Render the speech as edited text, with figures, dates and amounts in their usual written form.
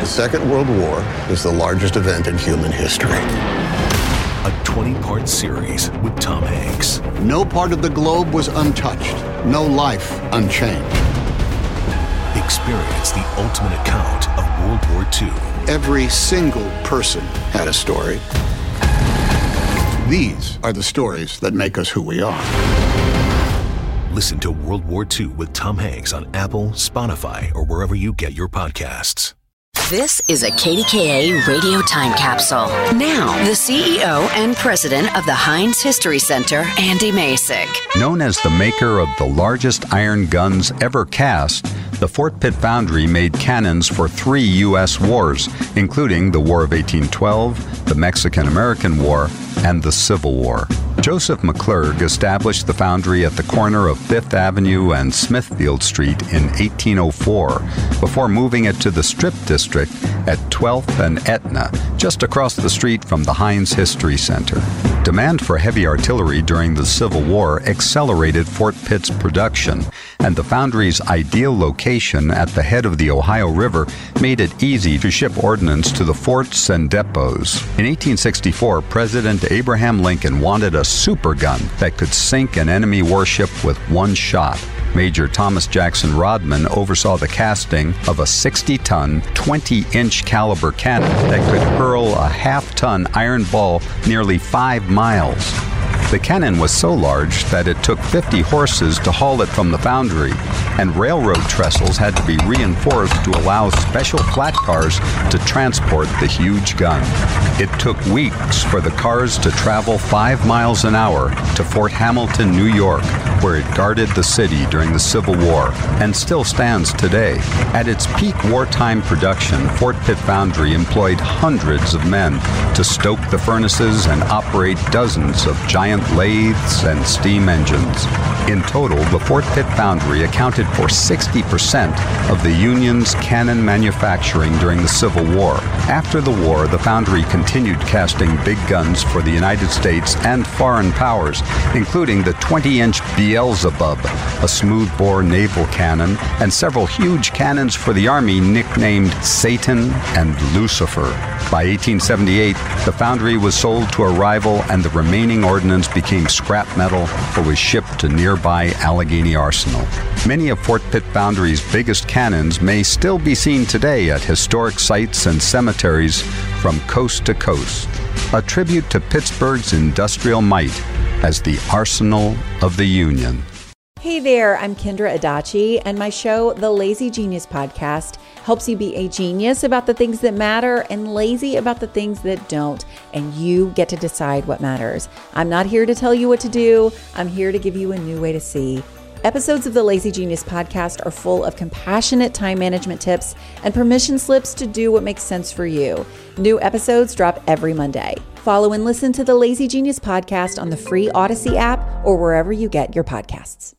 Second World War is the largest event in human history. A 20-part series with Tom Hanks. No part of the globe was untouched. No life unchanged. Experience the ultimate account of World War II. Every single person had a story. These are the stories that make us who we are. Listen to World War II with Tom Hanks on Apple, Spotify, or wherever you get your podcasts. This is a KDKA radio time capsule. Now, the CEO and president of the Heinz History Center, Andy Masek. Known as the maker of the largest iron guns ever cast, the Fort Pitt Foundry made cannons for 3 U.S. wars, including the War of 1812, the Mexican-American War, and the Civil War. Joseph McClurg established the foundry at the corner of 5th Avenue and Smithfield Street in 1804, before moving it to the Strip District at 12th and Etna, just across the street from the Heinz History Center. Demand for heavy artillery during the Civil War accelerated Fort Pitt's production, and the foundry's ideal location at the head of the Ohio River made it easy to ship ordnance to the forts and depots. In 1864, President Abraham Lincoln wanted a super gun that could sink an enemy warship with one shot. Major Thomas Jackson Rodman oversaw the casting of a 60-ton, 20-inch caliber cannon that could hurl a half-ton iron ball nearly 5 miles. The cannon was so large that it took 50 horses to haul it from the foundry, and railroad trestles had to be reinforced to allow special flat cars to transport the huge gun. It took weeks for the cars to travel 5 miles an hour to Fort Hamilton, New York, where it guarded the city during the Civil War, and still stands today. At its peak wartime production, Fort Pitt Foundry employed hundreds of men to stoke the furnaces and operate dozens of giant lathes and steam engines. In total, the Fort Pitt Foundry accounted for 60% of the Union's cannon manufacturing during the Civil War. After the war, the foundry continued casting big guns for the United States and foreign powers, including the 20-inch Beelzebub, a smoothbore naval cannon, and several huge cannons for the Army nicknamed Satan and Lucifer. By 1878, the foundry was sold to a rival, and the remaining ordnance became scrap metal or was shipped to nearby Allegheny Arsenal. Many of Fort Pitt Foundry's biggest cannons may still be seen today at historic sites and cemeteries from coast to coast, a tribute to Pittsburgh's industrial might as the Arsenal of the Union. Hey there, I'm Kendra Adachi, and my show, The Lazy Genius Podcast, helps you be a genius about the things that matter and lazy about the things that don't, and you get to decide what matters. I'm not here to tell you what to do. I'm here to give you a new way to see. Episodes of the Lazy Genius Podcast are full of compassionate time management tips and permission slips to do what makes sense for you. New episodes drop every Monday. Follow and listen to the Lazy Genius Podcast on the free Odyssey app or wherever you get your podcasts.